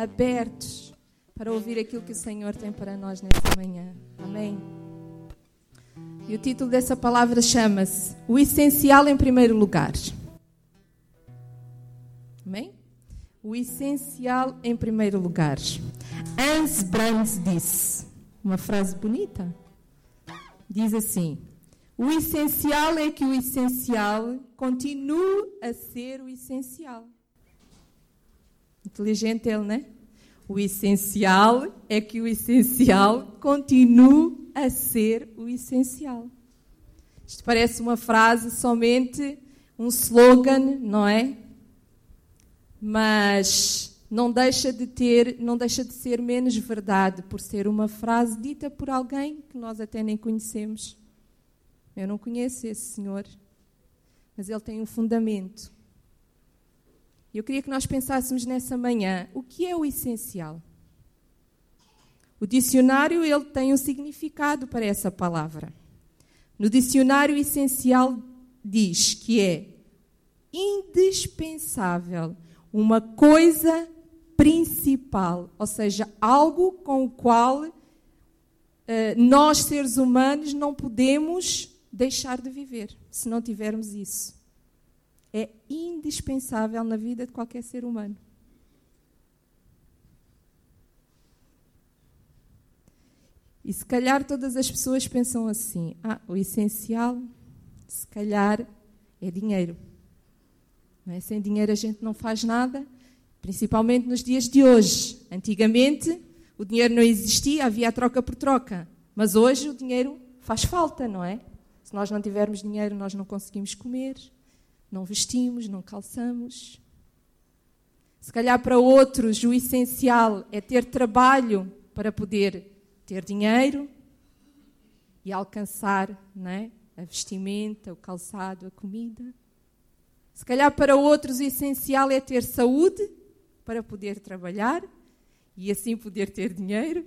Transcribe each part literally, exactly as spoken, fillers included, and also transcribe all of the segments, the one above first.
abertos para ouvir aquilo que o Senhor tem para nós nessa manhã. Amém? E o título dessa palavra chama-se O Essencial em Primeiro Lugar. Amém? O essencial em primeiro lugar. Hans Brandt disse, uma frase bonita, diz assim: o essencial é que o essencial continue a ser o essencial. Inteligente ele, não é? O essencial é que o essencial continue a ser o essencial. Isto parece uma frase somente, um slogan, não é? Mas não deixa de ter, não deixa de ser menos verdade por ser uma frase dita por alguém que nós até nem conhecemos. Eu não conheço esse senhor, mas ele tem um fundamento. Eu queria que nós pensássemos nessa manhã, o que é o essencial? O dicionário ele tem um significado para essa palavra. No dicionário, essencial diz que é indispensável, uma coisa principal, ou seja, algo com o qual uh, nós, seres humanos, não podemos deixar de viver, se não tivermos isso. É indispensável na vida de qualquer ser humano. E se calhar todas as pessoas pensam assim, ah, o essencial, se calhar, é dinheiro. Não é? Sem dinheiro a gente não faz nada, principalmente nos dias de hoje. Antigamente o dinheiro não existia, havia a troca por troca. Mas hoje o dinheiro faz falta, não é? Se nós não tivermos dinheiro, nós não conseguimos comer, não vestimos, não calçamos. Se calhar para outros o essencial é ter trabalho para poder ter dinheiro e alcançar, não é? A vestimenta, o calçado, a comida. Se calhar para outros o essencial é ter saúde para poder trabalhar e assim poder ter dinheiro.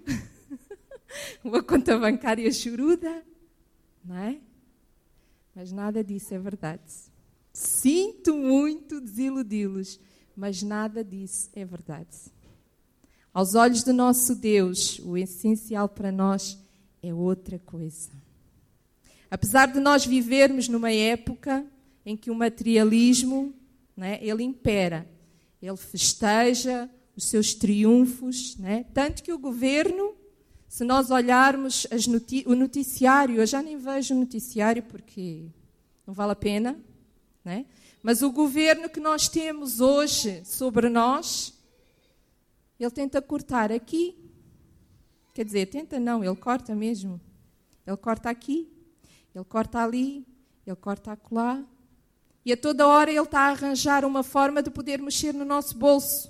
Uma conta bancária choruda, não é? Mas nada disso é verdade. Sinto muito desiludi-los, mas nada disso é verdade. Aos olhos do nosso Deus, o essencial para nós é outra coisa. Apesar de nós vivermos numa época em que o materialismo, né, ele impera, ele festeja os seus triunfos, né, tanto que o governo, se nós olharmos as noti- o noticiário, eu já nem vejo o noticiário porque não vale a pena, né, mas o governo que nós temos hoje sobre nós, ele tenta cortar aqui, quer dizer, tenta não, ele corta mesmo, ele corta aqui, ele corta ali, ele corta acolá, e a toda hora ele está a arranjar uma forma de poder mexer no nosso bolso.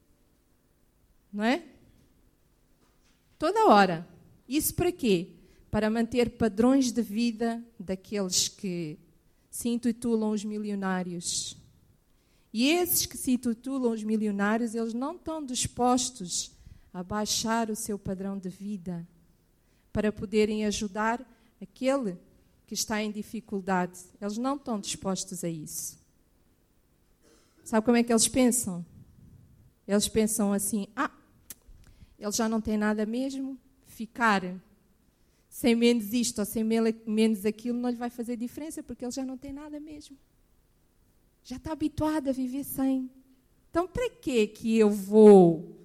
Não é? Toda hora. Isso para quê? Para manter padrões de vida daqueles que se intitulam os milionários. E esses que se intitulam os milionários, eles não estão dispostos a baixar o seu padrão de vida para poderem ajudar aquele que está em dificuldade. Eles não estão dispostos a isso. Sabe como é que eles pensam? Eles pensam assim, ah, ele já não tem nada mesmo, ficar sem menos isto ou sem menos aquilo não lhe vai fazer diferença, porque ele já não tem nada mesmo. Já está habituado a viver sem. Então, para que que eu vou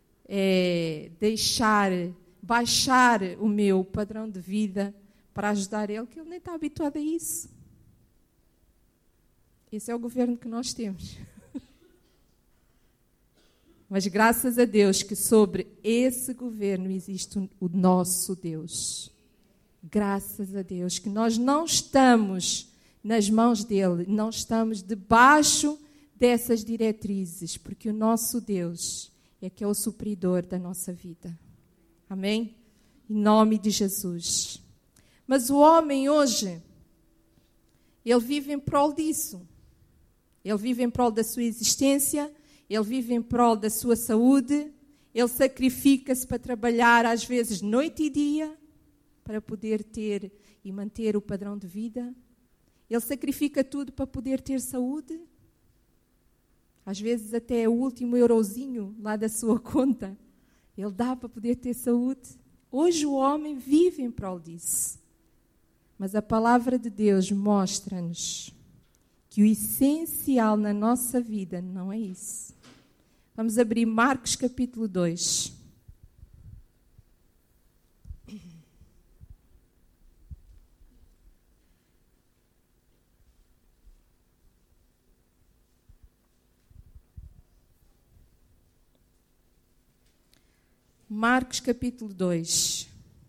é, deixar, baixar o meu padrão de vida para ajudar ele, que ele nem está habituado a isso? Esse é o governo que nós temos. Mas graças a Deus que sobre esse governo existe o nosso Deus. Graças a Deus que nós não estamos nas mãos dele, não estamos debaixo dessas diretrizes, porque o nosso Deus é que é o supridor da nossa vida. Amém? Em nome de Jesus. Mas o homem hoje, ele vive em prol disso. Ele vive em prol da sua existência, ele vive em prol da sua saúde, ele sacrifica-se para trabalhar, às vezes, noite e dia, para poder ter e manter o padrão de vida. Ele sacrifica tudo para poder ter saúde. Às vezes até é o último eurozinho lá da sua conta. Ele dá para poder ter saúde. Hoje o homem vive em prol disso. Mas a palavra de Deus mostra-nos que o essencial na nossa vida não é isso. Vamos abrir Marcos capítulo dois. Marcos capítulo dois.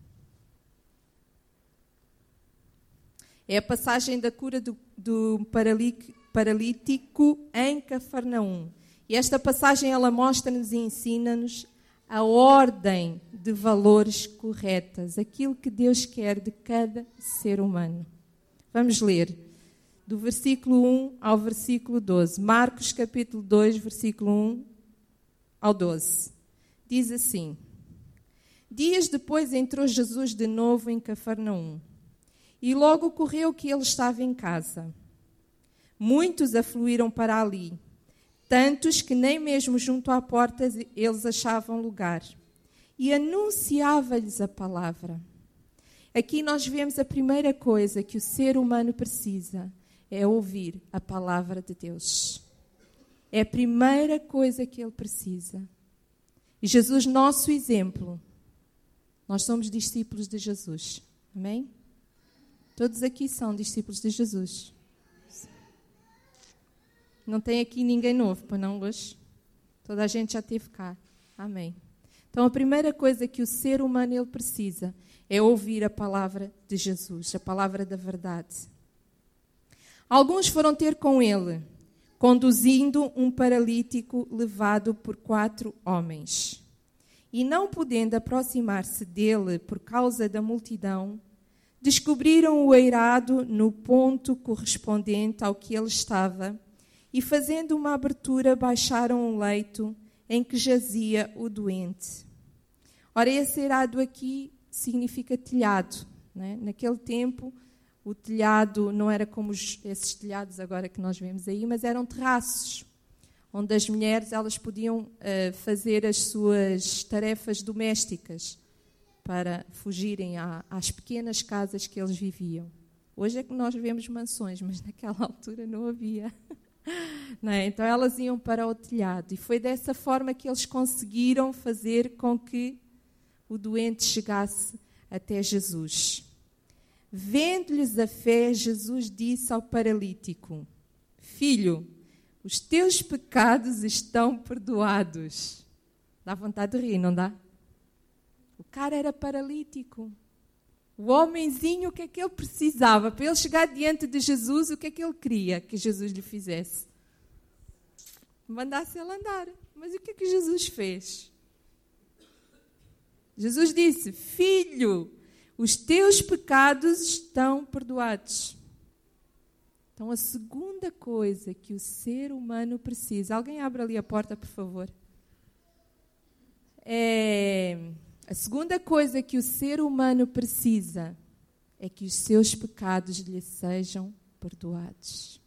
É a passagem da cura do, do paralítico em Cafarnaum. E esta passagem ela mostra-nos e ensina-nos a ordem de valores corretas, aquilo que Deus quer de cada ser humano. Vamos ler do versículo um ao versículo doze. Marcos capítulo dois, versículo um ao doze. Diz assim: Dias depois entrou Jesus de novo em Cafarnaum, e logo ocorreu que ele estava em casa. Muitos afluíram para ali, tantos que nem mesmo junto à porta eles achavam lugar, e anunciava-lhes a palavra. Aqui nós vemos a primeira coisa que o ser humano precisa, é ouvir a palavra de Deus. É a primeira coisa que ele precisa. E Jesus, nosso exemplo, nós somos discípulos de Jesus. Amém? Todos aqui são discípulos de Jesus. Não tem aqui ninguém novo, pois não, hoje? Toda a gente já esteve cá. Amém. Então, a primeira coisa que o ser humano ele precisa é ouvir a palavra de Jesus, a palavra da verdade. Alguns foram ter com ele, conduzindo um paralítico levado por quatro homens. E não podendo aproximar-se dele por causa da multidão, descobriram o eirado no ponto correspondente ao que ele estava e, fazendo uma abertura, baixaram um leito em que jazia o doente. Ora, esse eirado aqui significa telhado, né? Naquele tempo, o telhado não era como os, esses telhados agora que nós vemos aí, mas eram terraços, onde as mulheres elas podiam uh, fazer as suas tarefas domésticas para fugirem à, às pequenas casas que eles viviam. Hoje é que nós vemos mansões, mas naquela altura não havia. Não é? Então elas iam para o telhado e foi dessa forma que eles conseguiram fazer com que o doente chegasse até Jesus. Vendo-lhes a fé, Jesus disse ao paralítico: Filho, os teus pecados estão perdoados. Dá vontade de rir, não dá? O cara era paralítico. O homenzinho, o que é que ele precisava? Para ele chegar diante de Jesus, o que é que ele queria que Jesus lhe fizesse? Mandasse ele andar. Mas o que é que Jesus fez? Jesus disse: Filho, os teus pecados estão perdoados. Então, a segunda coisa que o ser humano precisa... Alguém abre ali a porta, por favor. É, a segunda coisa que o ser humano precisa é que os seus pecados lhe sejam perdoados.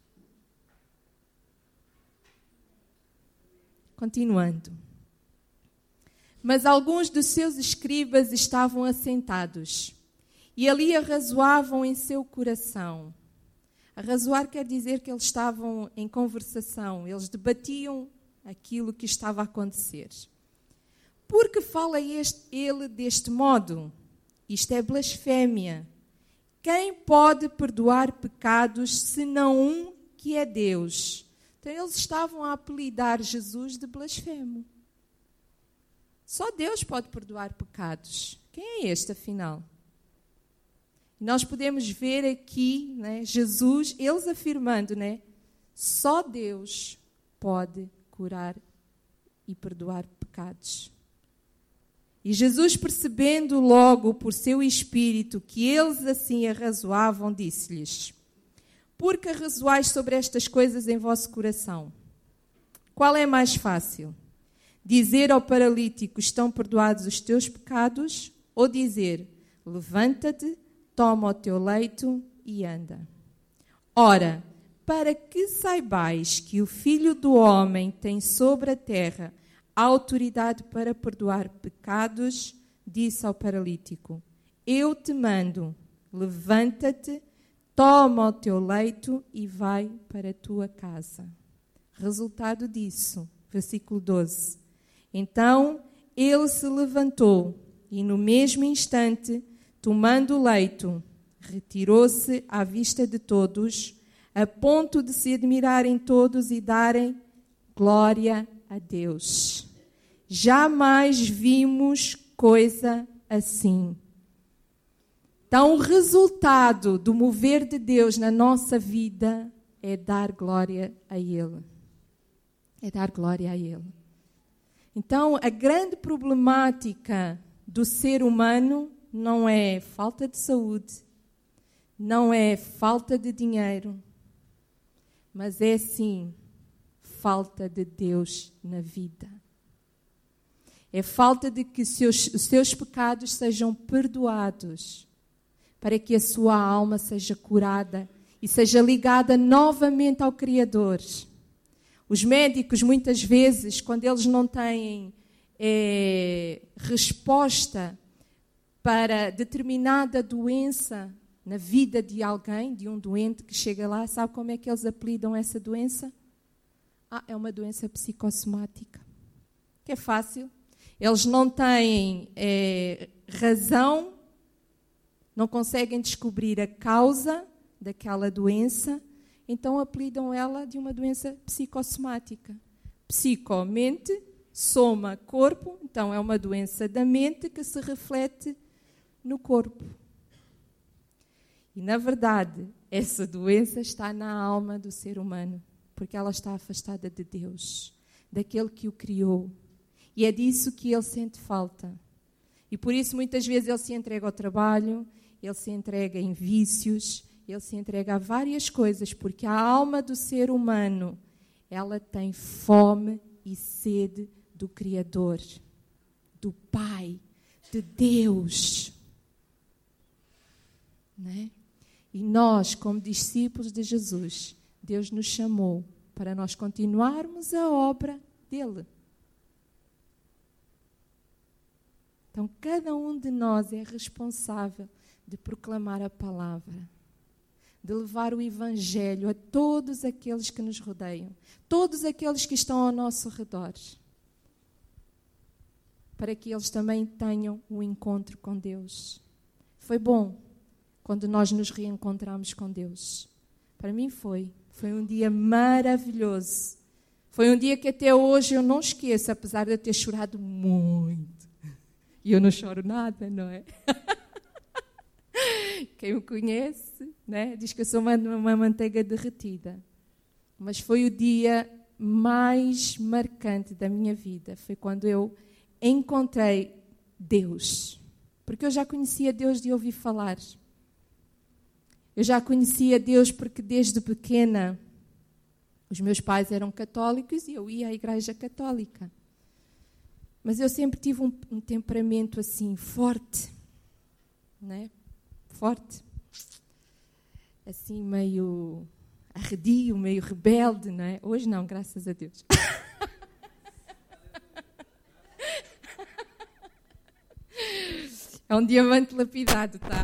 Continuando. Mas alguns dos seus escribas estavam assentados e ali arrazoavam em seu coração. Arrazoar quer dizer que eles estavam em conversação, eles debatiam aquilo que estava a acontecer. Por que fala este, ele deste modo? Isto é blasfémia. Quem pode perdoar pecados senão um que é Deus? Então eles estavam a apelidar Jesus de blasfemo. Só Deus pode perdoar pecados. Quem é este, afinal? Nós podemos ver aqui, né, Jesus, eles afirmando, né, só Deus pode curar e perdoar pecados. E Jesus, percebendo logo por seu espírito que eles assim arrazoavam, disse-lhes: Por que arrazoais sobre estas coisas em vosso coração? Qual é mais fácil? Dizer ao paralítico: estão perdoados os teus pecados? Ou dizer: levanta-te, toma o teu leito e anda? Ora, para que saibais que o Filho do Homem tem sobre a terra a autoridade para perdoar pecados, disse ao paralítico: eu te mando, levanta-te, toma o teu leito e vai para a tua casa. Resultado disso, versículo doze. Então ele se levantou e no mesmo instante, tomando o leito, retirou-se à vista de todos, a ponto de se admirarem todos e darem glória a Deus. Jamais vimos coisa assim. Então, o resultado do mover de Deus na nossa vida é dar glória a Ele. É dar glória a Ele. Então, a grande problemática do ser humano não é falta de saúde, não é falta de dinheiro, mas é sim falta de Deus na vida. É falta de que seus, os seus pecados sejam perdoados, para que a sua alma seja curada e seja ligada novamente ao Criador. Os médicos, muitas vezes, quando eles não têm é, resposta para determinada doença na vida de alguém, de um doente que chega lá, sabe como é que eles apelidam essa doença? Ah, é uma doença psicossomática. Que é fácil. Eles não têm é, razão, não conseguem descobrir a causa daquela doença, então apelidam ela de uma doença psicossomática. Psico, mente, soma, corpo, então é uma doença da mente que se reflete no corpo. E, na verdade, essa doença está na alma do ser humano, porque ela está afastada de Deus, daquele que o criou. E é disso que ele sente falta. E por isso, muitas vezes, ele se entrega ao trabalho, ele se entrega em vícios, ele se entrega a várias coisas, porque a alma do ser humano, ela tem fome e sede do Criador, do Pai, de Deus. Não é? E nós, como discípulos de Jesus, Deus nos chamou para nós continuarmos a obra dele. Então, cada um de nós é responsável de proclamar a palavra, de levar o Evangelho a todos aqueles que nos rodeiam, todos aqueles que estão ao nosso redor, para que eles também tenham um encontro com Deus. Foi bom quando nós nos reencontramos com Deus. Para mim foi. Foi um dia maravilhoso. Foi um dia que até hoje eu não esqueço, apesar de eu ter chorado muito. E eu não choro nada, não é? Quem me conhece, né, diz que eu sou uma, uma manteiga derretida. Mas foi o dia mais marcante da minha vida. Foi quando eu encontrei Deus. Porque eu já conhecia Deus de ouvir falar. Eu já conhecia Deus porque desde pequena os meus pais eram católicos e eu ia à igreja católica. Mas eu sempre tive um, um temperamento assim forte, né? Forte, assim meio arredio, meio rebelde, não é? Hoje não, graças a Deus. É um diamante lapidado, tá?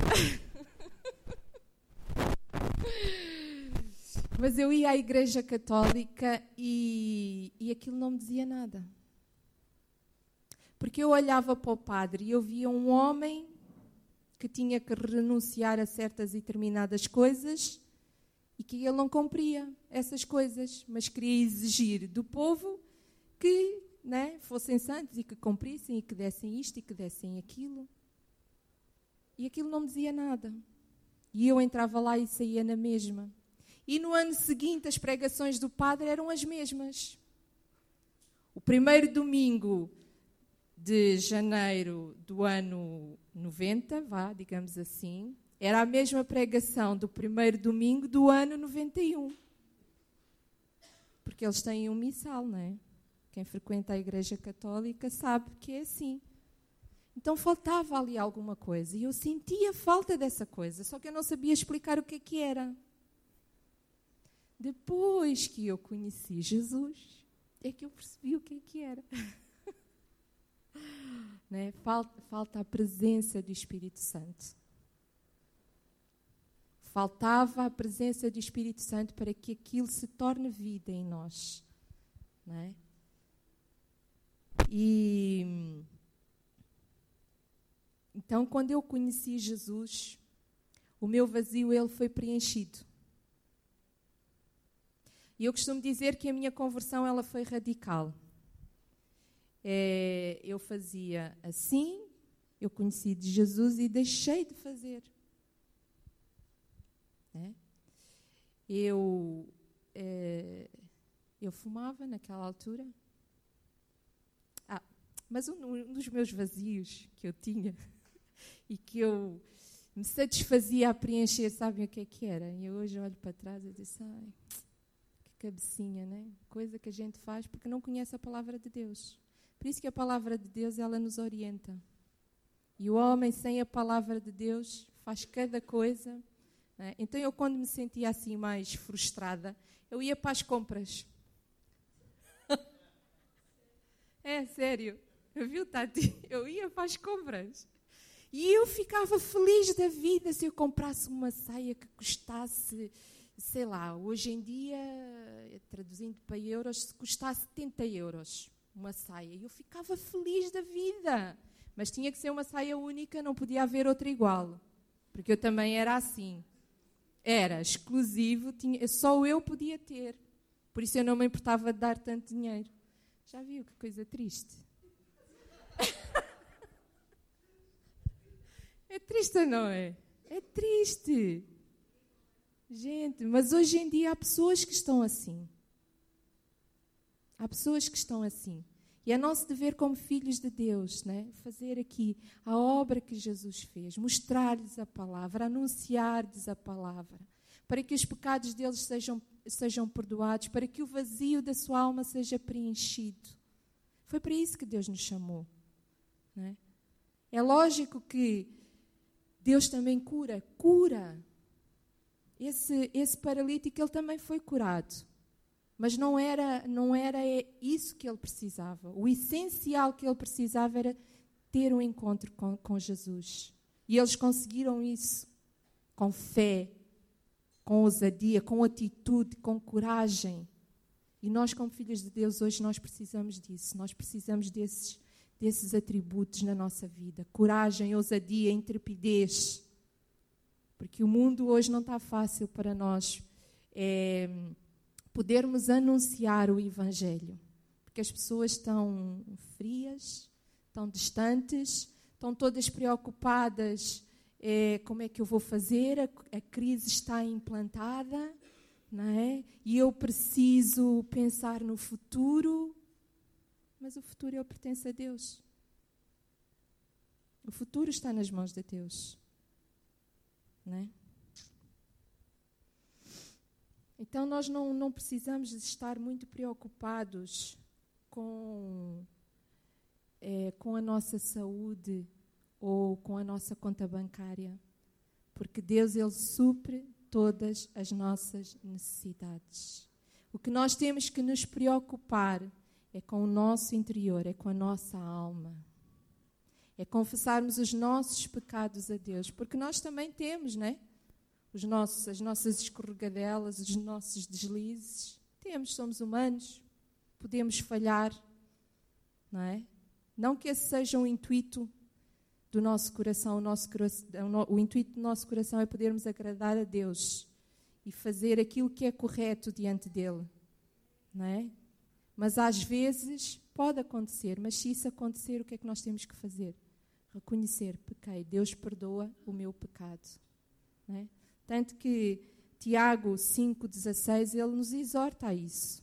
Mas eu ia à igreja católica e, e aquilo não me dizia nada. Porque eu olhava para o padre e eu via um homem que tinha que renunciar a certas e determinadas coisas e que ele não cumpria essas coisas, mas queria exigir do povo que, né, fossem santos e que cumprissem e que dessem isto e que dessem aquilo. E aquilo não me dizia nada. E eu entrava lá e saía na mesma. E no ano seguinte as pregações do padre eram as mesmas. O primeiro domingo de janeiro do ano noventa, vá, digamos assim, era a mesma pregação do primeiro domingo do ano noventa e um. Porque eles têm um missal, não é? Quem frequenta a igreja católica sabe que é assim. Então faltava ali alguma coisa e eu sentia falta dessa coisa, só que eu não sabia explicar o que é que era. Depois que eu conheci Jesus, é que eu percebi o que é que era. Né? Falta, falta a presença do Espírito Santo. Faltava a presença do Espírito Santo para que aquilo se torne vida em nós. Né? E então, quando eu conheci Jesus, o meu vazio ele foi preenchido. E eu costumo dizer que a minha conversão ela foi radical. É, eu fazia assim, eu conheci de Jesus e deixei de fazer. É? Eu, é, eu fumava naquela altura. Ah, mas um, um dos meus vazios que eu tinha e que eu me satisfazia a preencher, sabem o que é que era? E eu hoje olho para trás e disse, ai, que cabecinha, né? Coisa que a gente faz porque não conhece a palavra de Deus. Por isso que a palavra de Deus, ela nos orienta. E o homem sem a palavra de Deus faz cada coisa. Né? Então eu, quando me sentia assim mais frustrada, eu ia para as compras. É, sério. Viu, Tati? Eu ia para as compras. E eu ficava feliz da vida se eu comprasse uma saia que custasse, sei lá, hoje em dia, traduzindo para euros, se custasse setenta euros uma saia. E eu ficava feliz da vida. Mas tinha que ser uma saia única, não podia haver outra igual. Porque eu também era assim. Era exclusivo, tinha, só eu podia ter. Por isso eu não me importava de dar tanto dinheiro. Já viu que coisa triste? É triste ou não é? É triste. Gente, mas hoje em dia há pessoas que estão assim. Há pessoas que estão assim. E é nosso dever como filhos de Deus, né? Fazer aqui a obra que Jesus fez, mostrar-lhes a palavra, anunciar-lhes a palavra, para que os pecados deles sejam, sejam perdoados, para que o vazio da sua alma seja preenchido. Foi para isso que Deus nos chamou. Né? É lógico que Deus também cura, cura. Esse, esse paralítico, ele também foi curado. Mas não era, não era isso que ele precisava. O essencial que ele precisava era ter um encontro com, com Jesus. E eles conseguiram isso com fé, com ousadia, com atitude, com coragem. E nós, como filhos de Deus, hoje nós precisamos disso. Nós precisamos desses, desses atributos na nossa vida. Coragem, ousadia, intrepidez. Porque o mundo hoje não está fácil para nós é, podermos anunciar o Evangelho. Porque as pessoas estão frias, estão distantes, estão todas preocupadas. É, como é que eu vou fazer? A, a crise está implantada, não é? E eu preciso pensar no futuro. Mas o futuro ele pertence a Deus. O futuro está nas mãos de Deus. Não é? Então nós não, não precisamos estar muito preocupados com, é, com a nossa saúde ou com a nossa conta bancária, porque Deus ele supre todas as nossas necessidades. O que nós temos que nos preocupar é com o nosso interior, é com a nossa alma. É confessarmos os nossos pecados a Deus, porque nós também temos, não é? Os nossos, as nossas escorregadelas, os nossos deslizes. Temos, somos humanos, podemos falhar, não é? Não que esse seja um intuito do nosso coração, o, nosso coração, o intuito do nosso coração é podermos agradar a Deus e fazer aquilo que é correto diante dele, não é? Mas às vezes pode acontecer, mas se isso acontecer, o que é que nós temos que fazer? Reconhecer, pequei, Deus perdoa o meu pecado. Não é? Tanto que Tiago cinco, dezasseis, ele nos exorta a isso.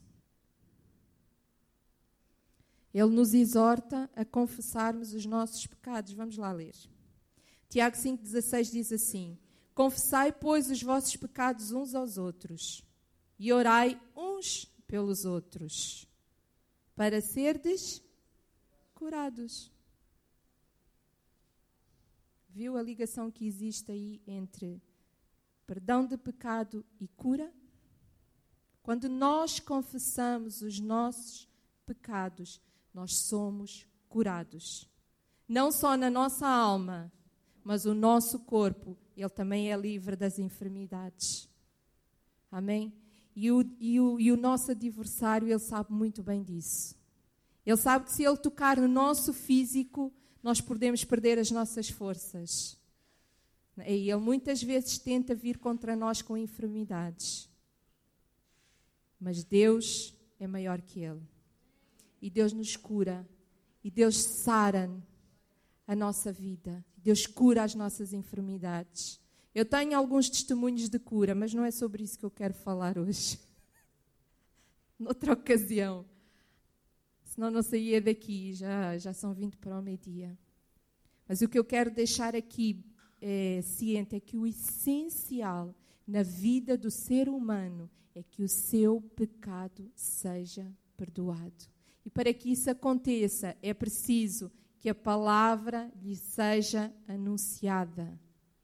Ele nos exorta a confessarmos os nossos pecados. Vamos lá ler. Tiago cinco, dezasseis diz assim: confessai, pois, os vossos pecados uns aos outros e orai uns pelos outros, para serdes curados. Viu a ligação que existe aí entre perdão de pecado e cura? Quando nós confessamos os nossos pecados, nós somos curados. Não só na nossa alma, mas o nosso corpo, ele também é livre das enfermidades. Amém? E o, e o, e o nosso adversário, ele sabe muito bem disso. Ele sabe que se ele tocar no nosso físico, nós podemos perder as nossas forças. E ele muitas vezes tenta vir contra nós com enfermidades. Mas Deus é maior que ele. E Deus nos cura. E Deus sara a nossa vida. Deus cura as nossas enfermidades. Eu tenho alguns testemunhos de cura, mas não é sobre isso que eu quero falar hoje. Noutra ocasião. Senão não saía daqui, já, já são vinte para o meio-dia. Mas o que eu quero deixar aqui é, ciente é que o essencial na vida do ser humano é que o seu pecado seja perdoado. E para que isso aconteça, é preciso que a palavra lhe seja anunciada.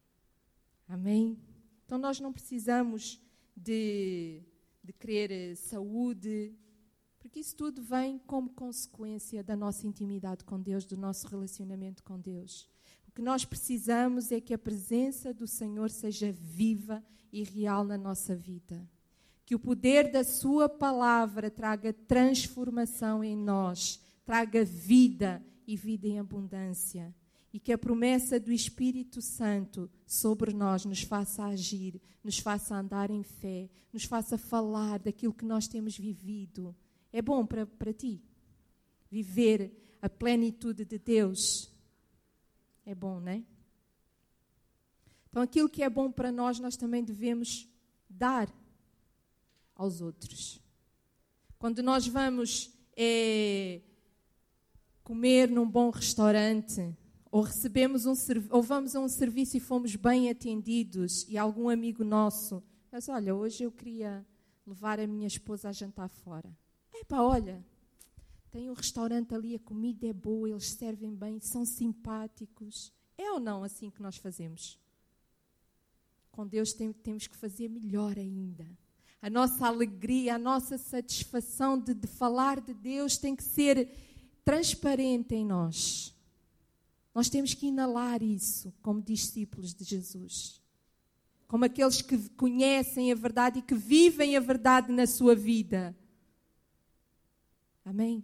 Amém? Então nós não precisamos de, de querer saúde, porque isso tudo vem como consequência da nossa intimidade com Deus, do nosso relacionamento com Deus. O que nós precisamos é que a presença do Senhor seja viva e real na nossa vida. Que o poder da sua palavra traga transformação em nós, traga vida e vida em abundância. E que a promessa do Espírito Santo sobre nós nos faça agir, nos faça andar em fé, nos faça falar daquilo que nós temos vivido. É bom para, para ti viver a plenitude de Deus. É bom, não é? Então, aquilo que é bom para nós, nós também devemos dar aos outros. Quando nós vamos é, comer num bom restaurante, ou recebemos um ou vamos a um serviço e fomos bem atendidos, e algum amigo nosso diz, olha, hoje eu queria levar a minha esposa a jantar fora. Epá, olha, tem um restaurante ali, a comida é boa, eles servem bem, são simpáticos. É ou não assim que nós fazemos? Com Deus tem, temos que fazer melhor ainda. A nossa alegria, a nossa satisfação de, de falar de Deus tem que ser transparente em nós. Nós temos que inalar isso como discípulos de Jesus. Como aqueles que conhecem a verdade e que vivem a verdade na sua vida. Amém?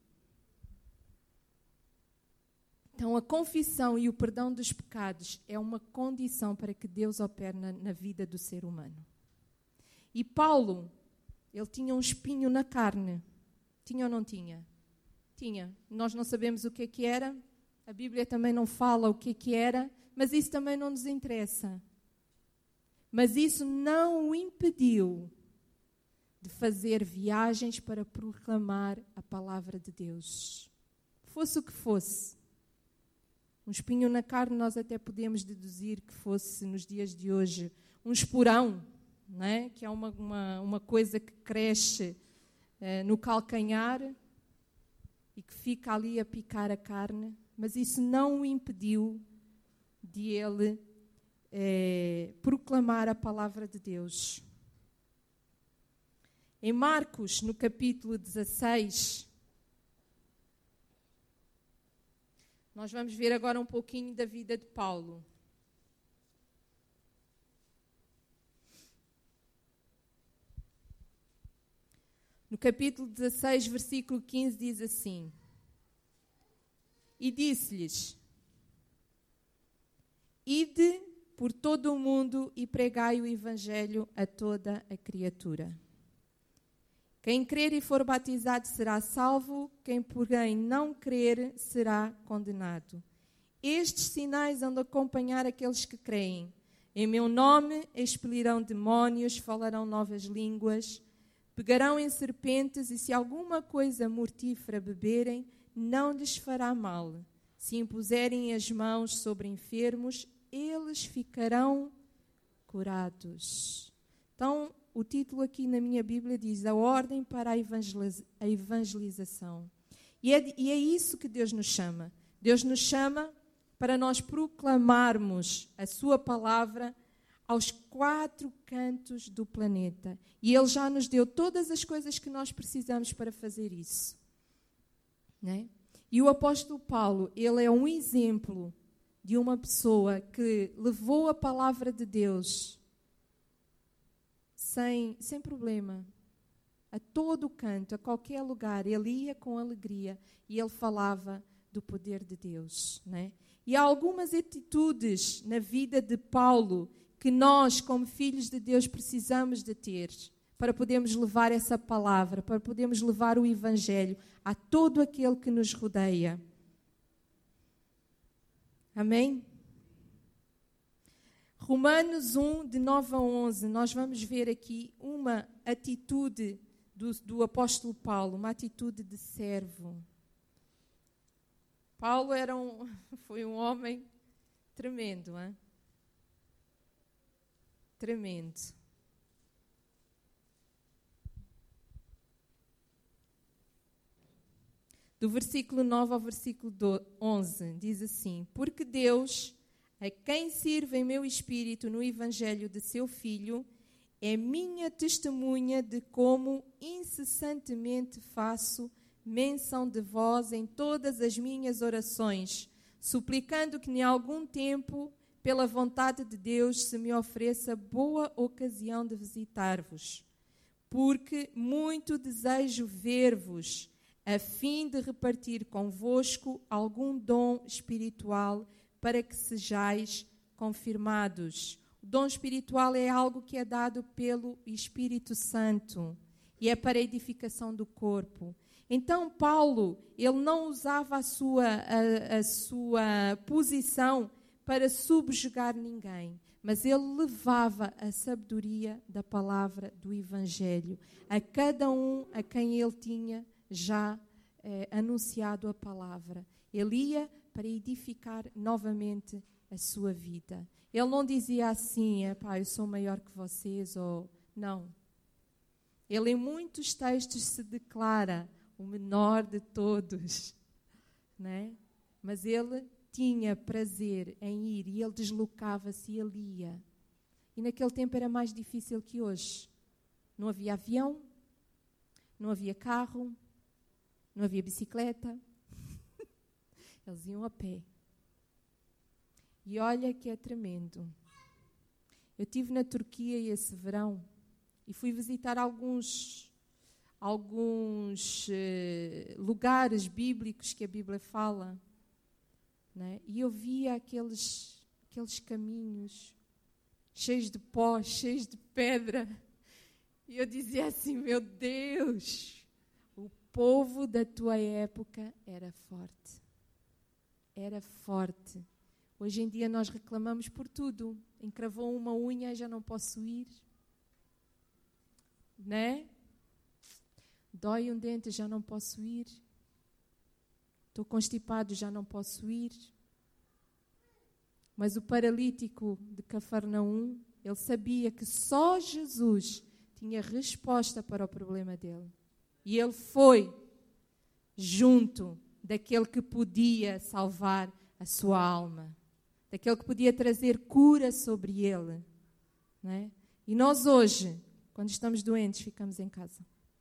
Então, a confissão e o perdão dos pecados é uma condição para que Deus opere na, na vida do ser humano. E Paulo, ele tinha um espinho na carne. Tinha ou não tinha? Tinha. Nós não sabemos o que é que era. A Bíblia também não fala o que é que era, mas isso também não nos interessa. Mas isso não o impediu de fazer viagens para proclamar a palavra de Deus. Fosse o que fosse. Um espinho na carne, nós até podemos deduzir que fosse, nos dias de hoje, um esporão, não é? Que é uma, uma, uma coisa que cresce eh, no calcanhar e que fica ali a picar a carne. Mas isso não o impediu de ele eh, proclamar a palavra de Deus. Em Marcos, no capítulo dezasseis, nós vamos ver agora um pouquinho da vida de Paulo. No capítulo dezasseis, versículo quinze, diz assim: E disse-lhes: Ide por todo o mundo e pregai o evangelho a toda a criatura. Quem crer e for batizado será salvo, quem, porém, não crer será condenado. Estes sinais hão de acompanhar aqueles que creem. Em meu nome expelirão demónios, falarão novas línguas, pegarão em serpentes e se alguma coisa mortífera beberem, não lhes fará mal. Se impuserem as mãos sobre enfermos, eles ficarão curados. Então, o título aqui na minha Bíblia diz a ordem para a evangelização. E é, e é isso que Deus nos chama. Deus nos chama para nós proclamarmos a sua palavra aos quatro cantos do planeta. E Ele já nos deu todas as coisas que nós precisamos para fazer isso. Né? E o apóstolo Paulo, ele é um exemplo de uma pessoa que levou a palavra de Deus sem, sem problema, a todo canto, a qualquer lugar. Ele ia com alegria e ele falava do poder de Deus. Né? E há algumas atitudes na vida de Paulo que nós, como filhos de Deus, precisamos de ter para podermos levar essa palavra, para podermos levar o Evangelho a todo aquele que nos rodeia. Amém? Romanos um, de nove a onze, nós vamos ver aqui uma atitude do, do apóstolo Paulo, uma atitude de servo. Paulo era um, foi um homem tremendo, hein? Tremendo. Do versículo nove ao versículo onze, diz assim: Porque Deus, a quem sirvo em meu espírito no evangelho de seu Filho, é minha testemunha de como incessantemente faço menção de vós em todas as minhas orações, suplicando que em algum tempo, pela vontade de Deus, se me ofereça boa ocasião de visitar-vos. Porque muito desejo ver-vos, a fim de repartir convosco algum dom espiritual, para que sejais confirmados. O dom espiritual é algo que é dado pelo Espírito Santo e é para a edificação do corpo. Então, Paulo, ele não usava a sua, a, a sua posição para subjugar ninguém, mas ele levava a sabedoria da palavra do Evangelho a cada um a quem ele tinha já eh, anunciado a palavra. Ele ia para edificar novamente a sua vida. Ele não dizia assim, epá, eu sou maior que vocês, ou não. Ele em muitos textos se declara o menor de todos, né? Mas ele tinha prazer em ir e ele deslocava-se e ele ia. E naquele tempo era mais difícil que hoje. Não havia avião, não havia carro, não havia bicicleta. Eles iam a pé. E olha que é tremendo. Eu estive na Turquia esse verão e fui visitar alguns, alguns eh, lugares bíblicos que a Bíblia fala. Né? E eu via aqueles, aqueles caminhos cheios de pó, cheios de pedra. E eu dizia assim, meu Deus, o povo da tua época era forte. Era forte. Hoje em dia nós reclamamos por tudo. Encravou uma unha, já não posso ir. Né? Dói um dente, já não posso ir. Estou constipado, já não posso ir. Mas o paralítico de Cafarnaum, ele sabia que só Jesus tinha resposta para o problema dele. E ele foi junto daquele que podia salvar a sua alma, daquele que podia trazer cura sobre ele. Né? E nós hoje, quando estamos doentes, ficamos em casa.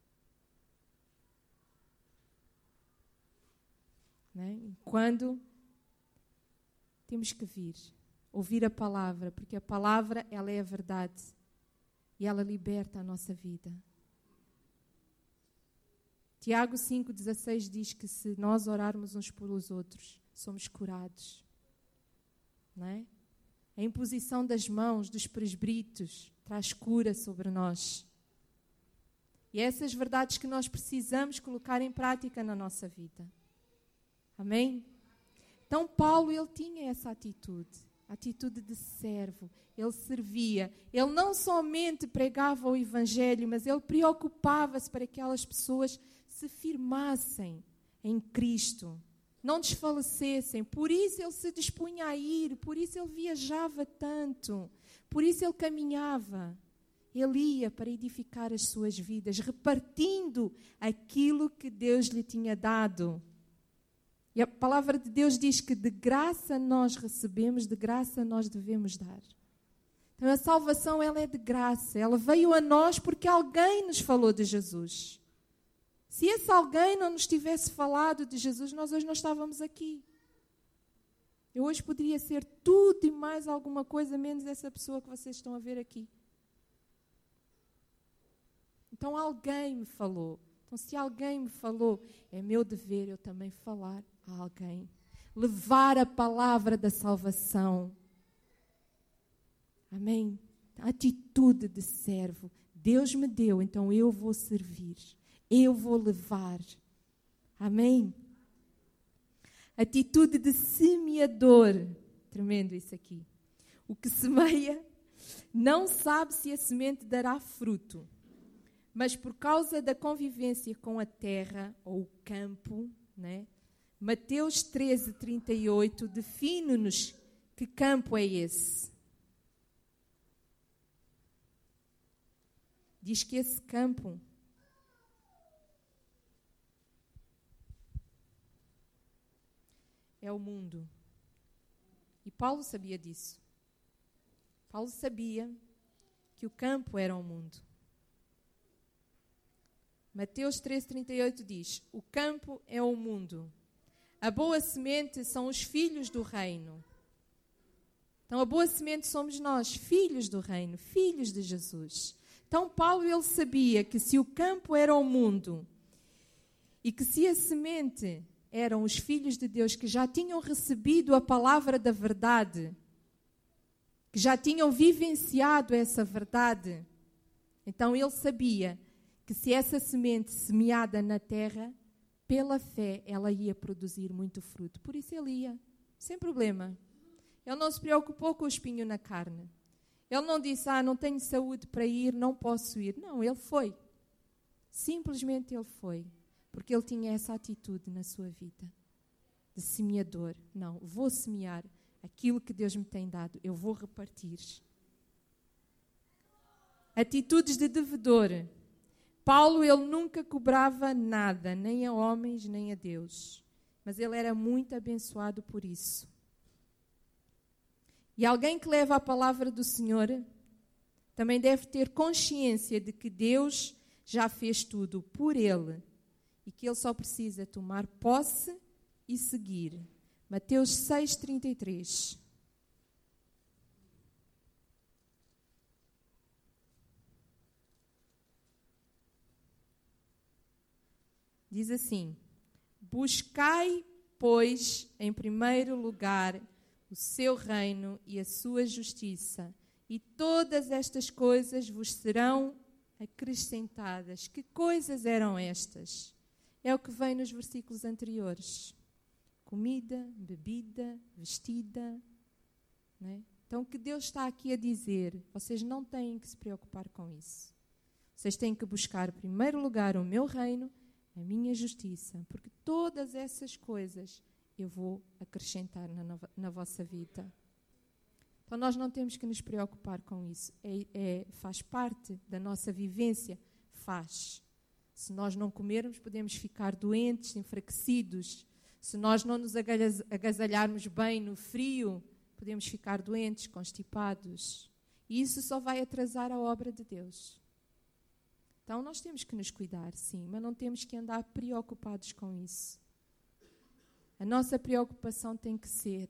Né? E quando temos que vir, ouvir a palavra, porque a palavra, ela é a verdade e ela liberta a nossa vida. Tiago cinco, dezasseis diz que se nós orarmos uns pelos outros, somos curados. Não é? A imposição das mãos dos presbíteros traz cura sobre nós. E é essas verdades que nós precisamos colocar em prática na nossa vida. Amém? Então Paulo, ele tinha essa atitude, atitude de servo. Ele servia. Ele não somente pregava o Evangelho, mas ele preocupava-se para que aquelas pessoas se firmassem em Cristo, não desfalecessem. Por isso ele se dispunha a ir, por isso ele viajava tanto, por isso ele caminhava. Ele ia para edificar as suas vidas, repartindo aquilo que Deus lhe tinha dado. E a palavra de Deus diz que de graça nós recebemos, de graça nós devemos dar. Então a salvação, ela é de graça. Ela veio a nós porque alguém nos falou de Jesus. Se esse alguém não nos tivesse falado de Jesus, nós hoje não estávamos aqui. Eu hoje poderia ser tudo e mais alguma coisa, menos essa pessoa que vocês estão a ver aqui. Então alguém me falou. Então se alguém me falou, é meu dever eu também falar a alguém. Levar a palavra da salvação. Amém? Atitude de servo. Deus me deu, então eu vou servir. Eu vou levar. Amém? Atitude de semeador. Tremendo isso aqui. O que semeia não sabe se a semente dará fruto, mas por causa da convivência com a terra ou o campo, né? Mateus treze, trinta e oito define-nos que campo é esse. Diz que esse campo é o mundo. E Paulo sabia disso. Paulo sabia que o campo era o mundo. Mateus treze, trinta e oito diz: o campo é o mundo. A boa semente são os filhos do reino. Então a boa semente somos nós, filhos do reino, filhos de Jesus. Então Paulo, ele sabia que se o campo era o mundo e que se a semente eram os filhos de Deus que já tinham recebido a palavra da verdade, que já tinham vivenciado essa verdade, então ele sabia que se essa semente semeada na terra, pela fé, ela ia produzir muito fruto. Por isso ele ia, sem problema. Ele não se preocupou com o espinho na carne. Ele não disse, ah, não tenho saúde para ir, não posso ir. Não, ele foi. Simplesmente ele foi. Porque ele tinha essa atitude na sua vida. De semeador. Não, vou semear aquilo que Deus me tem dado. Eu vou repartir. Atitudes de devedor. Paulo, ele nunca cobrava nada, nem a homens, nem a Deus. Mas ele era muito abençoado por isso. E alguém que leva a palavra do Senhor também deve ter consciência de que Deus já fez tudo por ele e que ele só precisa tomar posse e seguir. Mateus seis, trinta e três. Diz assim: buscai, pois, em primeiro lugar o seu reino e a sua justiça, e todas estas coisas vos serão acrescentadas. Que coisas eram estas? É o que vem nos versículos anteriores. Comida, bebida, vestida. Né? Então, o que Deus está aqui a dizer, vocês não têm que se preocupar com isso. Vocês têm que buscar, em primeiro lugar, o meu reino, a minha justiça, porque todas essas coisas eu vou acrescentar na, nova, na vossa vida. Então nós não temos que nos preocupar com isso. É, é, faz parte da nossa vivência? Faz. Se nós não comermos, podemos ficar doentes, enfraquecidos. Se nós não nos agasalharmos bem no frio, podemos ficar doentes, constipados. E isso só vai atrasar a obra de Deus. Então nós temos que nos cuidar, sim, mas não temos que andar preocupados com isso. A nossa preocupação tem que ser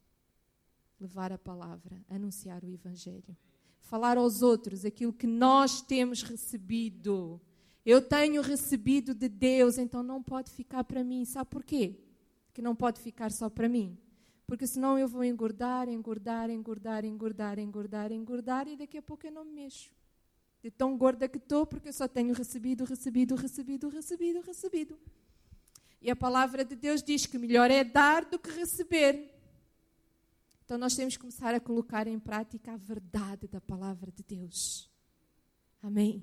levar a palavra, anunciar o Evangelho. Falar aos outros aquilo que nós temos recebido. Eu tenho recebido de Deus, então não pode ficar para mim. Sabe porquê? Que não pode ficar só para mim. Porque senão eu vou engordar, engordar, engordar, engordar, engordar, engordar e daqui a pouco eu não me mexo. De tão gorda que estou, porque eu só tenho recebido, recebido, recebido, recebido, recebido. E a palavra de Deus diz que melhor é dar do que receber. Então nós temos que começar a colocar em prática a verdade da palavra de Deus. Amém?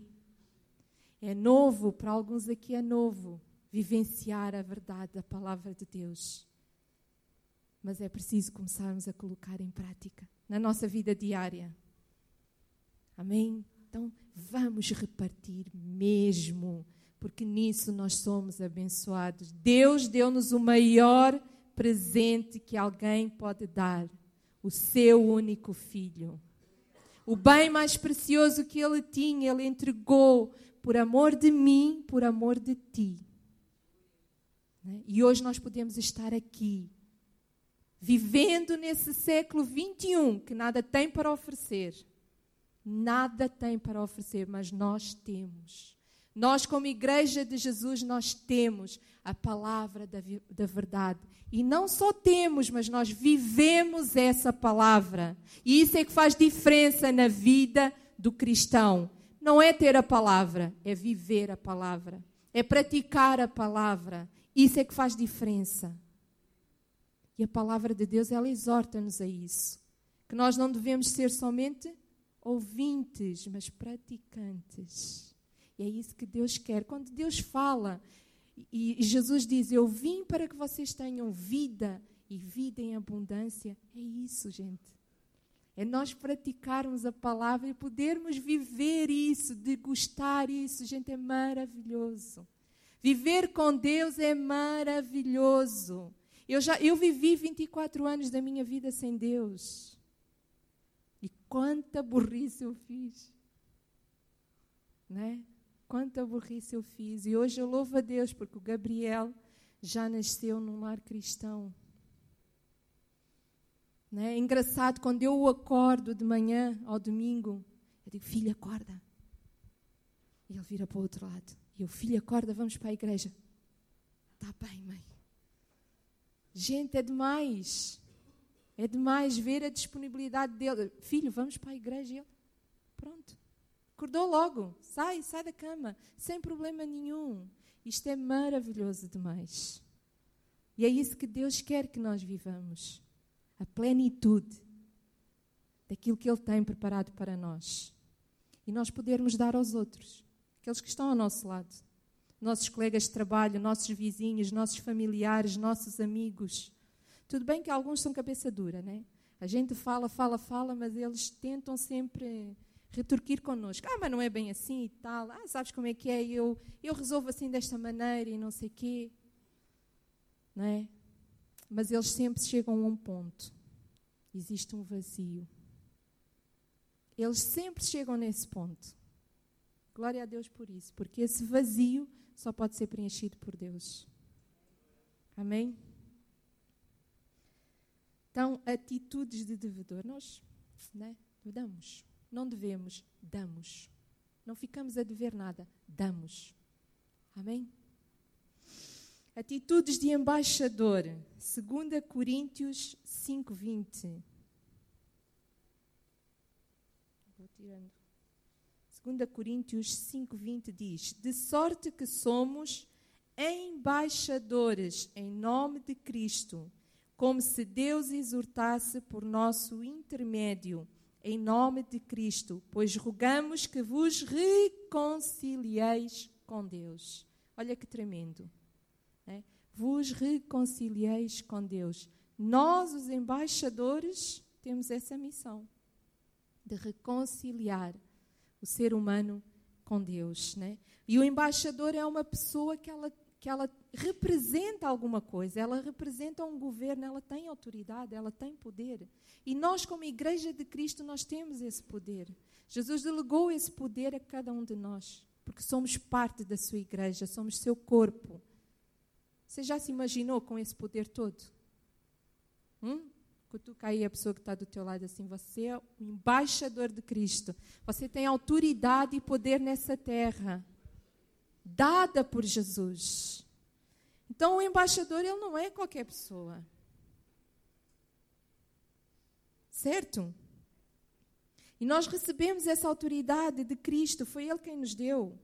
É novo, para alguns aqui é novo, vivenciar a verdade da palavra de Deus. Mas é preciso começarmos a colocar em prática na nossa vida diária. Amém? Então vamos repartir mesmo, porque nisso nós somos abençoados. Deus deu-nos o maior presente que alguém pode dar, o seu único filho. O bem mais precioso que ele tinha, ele entregou por amor de mim, por amor de ti. E hoje nós podemos estar aqui, vivendo nesse século vinte e um, que nada tem para oferecer. Nada tem para oferecer, mas nós temos. Nós, como Igreja de Jesus, nós temos a palavra da, da verdade. E não só temos, mas nós vivemos essa palavra. E isso é que faz diferença na vida do cristão. Não é ter a palavra, é viver a palavra. É praticar a palavra. Isso é que faz diferença. E a palavra de Deus, ela exorta-nos a isso. Que nós não devemos ser somente ouvintes, mas praticantes. E é isso que Deus quer. Quando Deus fala, e Jesus diz, eu vim para que vocês tenham vida, e vida em abundância, é isso, gente. É nós praticarmos a palavra e podermos viver isso, degustar isso, gente, é maravilhoso. Viver com Deus é maravilhoso. Eu, já, eu vivi vinte e quatro anos da minha vida sem Deus. E quanta burrice eu fiz. Né? Quanta burrice eu fiz. E hoje eu louvo a Deus porque o Gabriel já nasceu num lar cristão. Né? É engraçado, quando eu o acordo de manhã ao domingo, eu digo, filho, acorda. E ele vira para o outro lado. E eu, filho, acorda, vamos para a igreja. Está bem, mãe. Gente, é demais. É demais ver a disponibilidade dele. Filho, vamos para a igreja. E ele, pronto. Acordou logo. Sai, sai da cama. Sem problema nenhum. Isto é maravilhoso demais. E é isso que Deus quer que nós vivamos. A plenitude daquilo que Ele tem preparado para nós. E nós podermos dar aos outros. Aqueles que estão ao nosso lado. Nossos colegas de trabalho, nossos vizinhos, nossos familiares, nossos amigos. Tudo bem que alguns são cabeça dura, né? A gente fala, fala, fala, mas eles tentam sempre retorquir connosco. Ah, mas não é bem assim e tal. Ah, sabes como é que é? Eu, eu resolvo assim desta maneira e não sei o quê. Não é? Mas eles sempre chegam a um ponto. Existe um vazio. Eles sempre chegam nesse ponto. Glória a Deus por isso, porque esse vazio só pode ser preenchido por Deus. Amém? Então, atitudes de devedor. Nós, né, damos. Não devemos, damos. Não ficamos a dever nada, damos. Amém? Atitudes de embaixador. Segunda Coríntios cinco, vinte. Vou tirando. Segunda Coríntios cinco, vinte diz, de sorte que somos embaixadores em nome de Cristo, como se Deus exortasse por nosso intermédio, em nome de Cristo, pois rogamos que vos reconcilieis com Deus. Olha que tremendo. Né? Vos reconcilieis com Deus. Nós, os embaixadores, temos essa missão de reconciliar o ser humano com Deus, né? E o embaixador é uma pessoa que ela, que ela representa alguma coisa, ela representa um governo, ela tem autoridade, ela tem poder. E nós, como Igreja de Cristo, nós temos esse poder. Jesus delegou esse poder a cada um de nós, porque somos parte da sua igreja, somos seu corpo. Você já se imaginou com esse poder todo? Hum? Cutuca aí a pessoa que está do teu lado assim, você é o embaixador de Cristo. Você tem autoridade e poder nessa terra, dada por Jesus. Então o embaixador, ele não é qualquer pessoa. Certo? E nós recebemos essa autoridade de Cristo, foi Ele quem nos deu.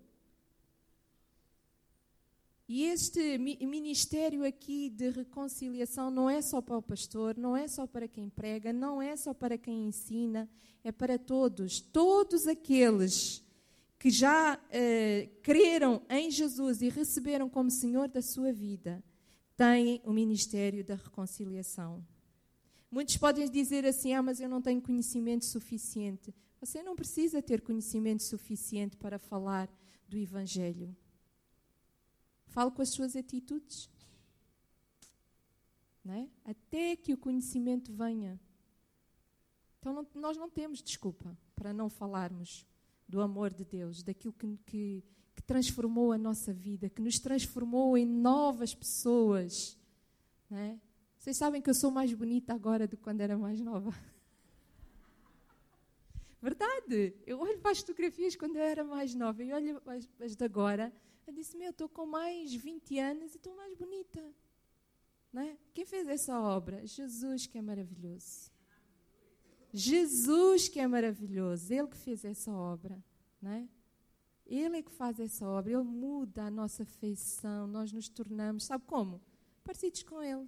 E este ministério aqui de reconciliação não é só para o pastor, não é só para quem prega, não é só para quem ensina, é para todos. Todos aqueles que já eh, creram em Jesus e receberam como Senhor da sua vida, têm o ministério da reconciliação. Muitos podem dizer assim, ah, mas eu não tenho conhecimento suficiente. Você não precisa ter conhecimento suficiente para falar do Evangelho. Fale com as suas atitudes. Não é? Até que o conhecimento venha. Então não, nós não temos desculpa para não falarmos do amor de Deus, daquilo que, que, que transformou a nossa vida, que nos transformou em novas pessoas. Não é? Vocês sabem que eu sou mais bonita agora do que quando era mais nova. Verdade. Eu olho para as fotografias quando eu era mais nova e olho as de agora. Eu disse, meu, estou com mais vinte anos e estou mais bonita. Não é? Quem fez essa obra? Jesus, que é maravilhoso. Jesus, que é maravilhoso. Ele que fez essa obra. Não é? Ele é que faz essa obra. Ele muda a nossa feição. Nós nos tornamos, sabe como? Parecidos com Ele.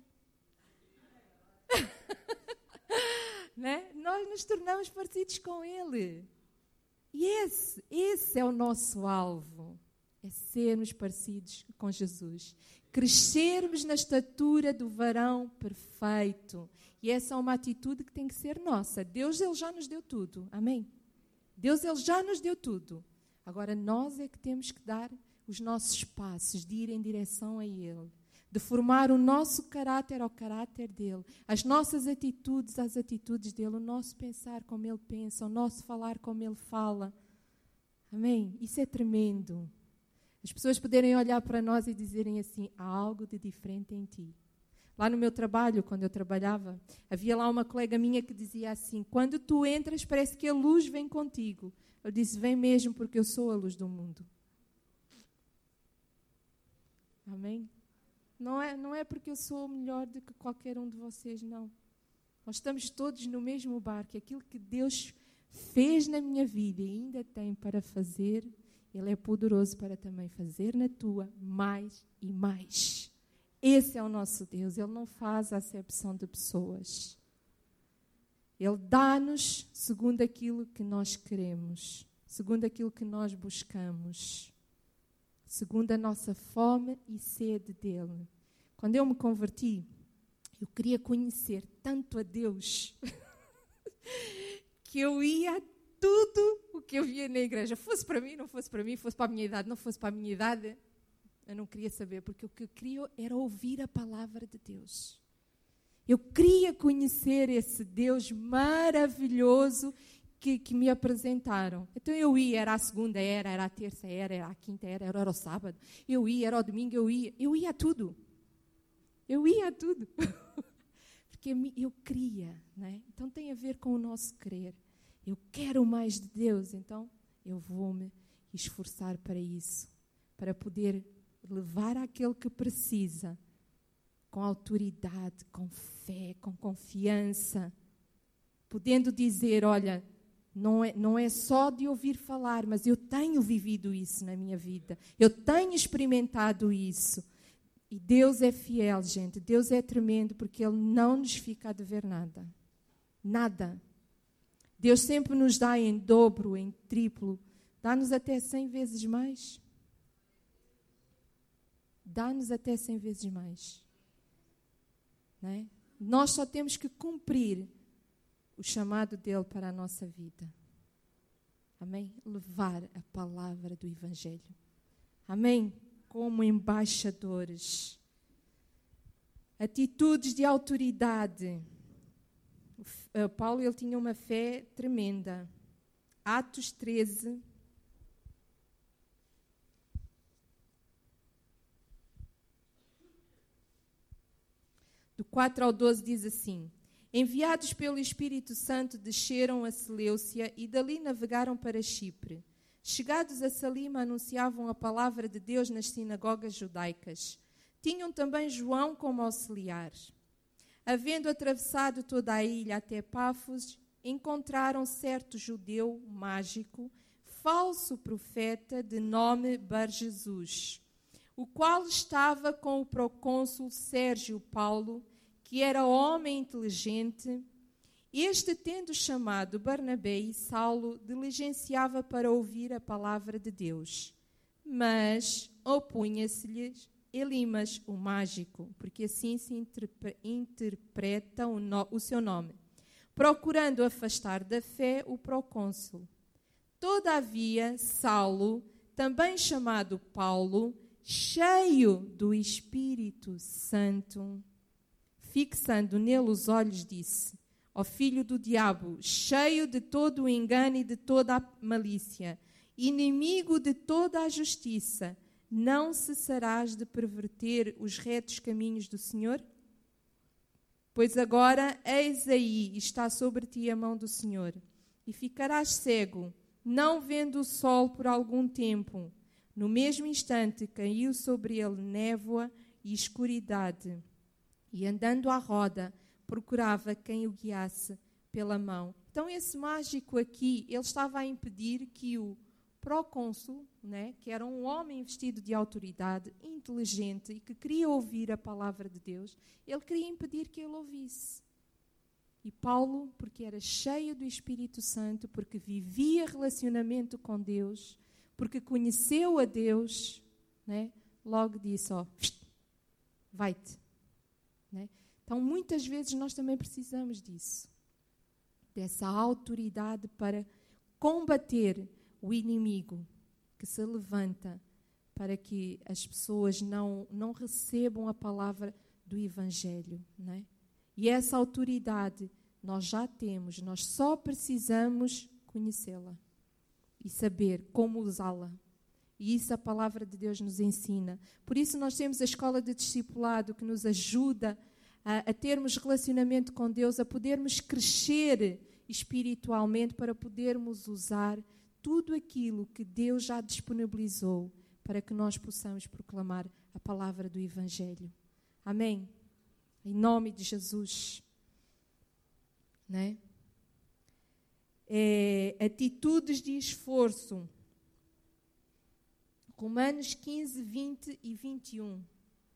Né? Nós nos tornamos parecidos com Ele. E esse, esse é o nosso alvo. É sermos parecidos com Jesus. Crescermos na estatura do varão perfeito. E essa é uma atitude que tem que ser nossa. Deus, Ele já nos deu tudo. Amém? Deus, Ele já nos deu tudo. Agora, nós é que temos que dar os nossos passos, de ir em direção a Ele. De formar o nosso caráter ao caráter dele, as nossas atitudes às atitudes dele, o nosso pensar como ele pensa, o nosso falar como ele fala. Amém? Isso é tremendo. As pessoas poderem olhar para nós e dizerem assim, há algo de diferente em ti. Lá no meu trabalho, quando eu trabalhava, havia lá uma colega minha que dizia assim, quando tu entras parece que a luz vem contigo. Eu disse, vem mesmo porque eu sou a luz do mundo. Amém? Não é, não é porque eu sou melhor do que qualquer um de vocês, não. Nós estamos todos no mesmo barco. Aquilo que Deus fez na minha vida e ainda tem para fazer, Ele é poderoso para também fazer na tua mais e mais. Esse é o nosso Deus. Ele não faz acepção de pessoas. Ele dá-nos segundo aquilo que nós queremos, segundo aquilo que nós buscamos. Segundo a nossa fome e sede dele. Quando eu me converti, eu queria conhecer tanto a Deus que eu ia a tudo o que eu via na igreja. Fosse para mim, não fosse para mim, fosse para a minha idade, não fosse para a minha idade, eu não queria saber, porque o que eu queria era ouvir a palavra de Deus. Eu queria conhecer esse Deus maravilhoso Que, que me apresentaram. Então eu ia, era a segunda, era, era a terça, era, era a quinta, era, era o sábado. Eu ia, era o domingo, eu ia. Eu ia a tudo. Eu ia a tudo. Porque eu queria, né? Então tem a ver com o nosso querer. Eu quero mais de Deus, então eu vou-me esforçar para isso. Para poder levar aquele que precisa com autoridade, com fé, com confiança. Podendo dizer, olha, Não é, não é só de ouvir falar, mas eu tenho vivido isso na minha vida. Eu tenho experimentado isso. E Deus é fiel, gente. Deus é tremendo porque Ele não nos fica a dever nada. Nada. Deus sempre nos dá em dobro, em triplo. Dá-nos até cem vezes mais. Dá-nos até cem vezes mais. Não é? Nós só temos que cumprir o chamado dele para a nossa vida. Amém? Levar a palavra do Evangelho. Amém? Como embaixadores. Atitudes de autoridade. Paulo, ele tinha uma fé tremenda. Atos treze. Do quatro ao doze diz assim: enviados pelo Espírito Santo, desceram a Seleucia e dali navegaram para Chipre. Chegados a Salima, anunciavam a palavra de Deus nas sinagogas judaicas. Tinham também João como auxiliar. Havendo atravessado toda a ilha até Pafos, encontraram certo judeu mágico, falso profeta, de nome Bar-Jesus, o qual estava com o procônsul Sérgio Paulo, que era homem inteligente. Este, tendo chamado Barnabé e Saulo, diligenciava para ouvir a palavra de Deus. Mas opunha-se-lhes Elimas, o mágico, porque assim se interpre- interpreta o, no, o seu nome, procurando afastar da fé o procônsul. Todavia, Saulo, também chamado Paulo, cheio do Espírito Santo, fixando nele os olhos, disse: ó filho do diabo, cheio de todo o engano e de toda a malícia, inimigo de toda a justiça, não cessarás de perverter os retos caminhos do Senhor? Pois agora, eis aí, está sobre ti a mão do Senhor, e ficarás cego, não vendo o sol por algum tempo. No mesmo instante caiu sobre ele névoa e escuridade, e andando à roda, procurava quem o guiasse pela mão. Então esse mágico aqui, ele estava a impedir que o procônsul, né, que era um homem vestido de autoridade, inteligente e que queria ouvir a palavra de Deus, ele queria impedir que ele ouvisse. E Paulo, porque era cheio do Espírito Santo, porque vivia relacionamento com Deus, porque conheceu a Deus, né, logo disse, ó, vai-te. Né? Então, muitas vezes nós também precisamos disso, dessa autoridade para combater o inimigo que se levanta para que as pessoas não, não recebam a palavra do Evangelho. Né? E essa autoridade nós já temos, nós só precisamos conhecê-la e saber como usá-la. E isso a palavra de Deus nos ensina. Por isso nós temos a escola de discipulado que nos ajuda a, a termos relacionamento com Deus, a podermos crescer espiritualmente para podermos usar tudo aquilo que Deus já disponibilizou para que nós possamos proclamar a palavra do Evangelho. Amém? Em nome de Jesus. Né? É, atitudes de esforço. Romanos quinze, vinte e vinte e um.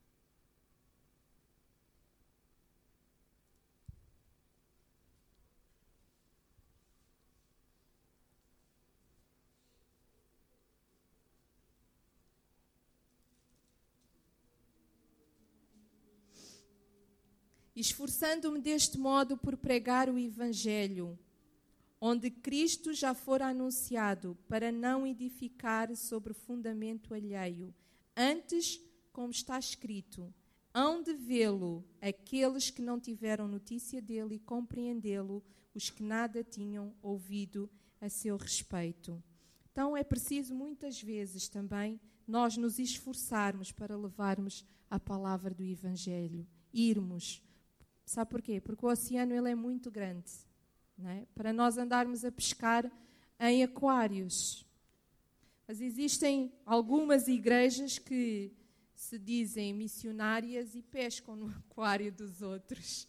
Esforçando-me deste modo por pregar o Evangelho, onde Cristo já fora anunciado, para não edificar sobre fundamento alheio. Antes, como está escrito, hão de vê-lo aqueles que não tiveram notícia dele e compreendê-lo, os que nada tinham ouvido a seu respeito. Então é preciso muitas vezes também nós nos esforçarmos para levarmos a palavra do Evangelho, irmos. Sabe porquê? Porque o oceano ele é muito grande. Não é? Para nós andarmos a pescar em aquários. Mas existem algumas igrejas que se dizem missionárias e pescam no aquário dos outros.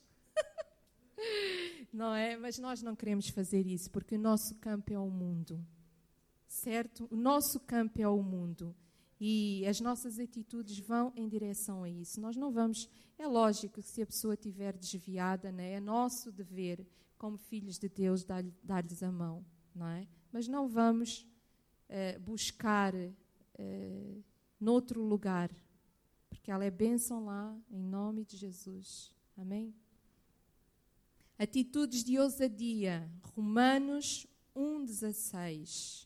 Não é? Mas nós não queremos fazer isso, porque o nosso campo é o mundo. Certo? O nosso campo é o mundo. E as nossas atitudes vão em direção a isso. Nós não vamos... É lógico que se a pessoa estiver desviada, né, é nosso dever, como filhos de Deus, dar, dar-lhes a mão. Não é? Mas não vamos uh, buscar uh, noutro lugar, porque ela é bênção lá, em nome de Jesus. Amém? Atitudes de ousadia. Romanos um, dezasseis.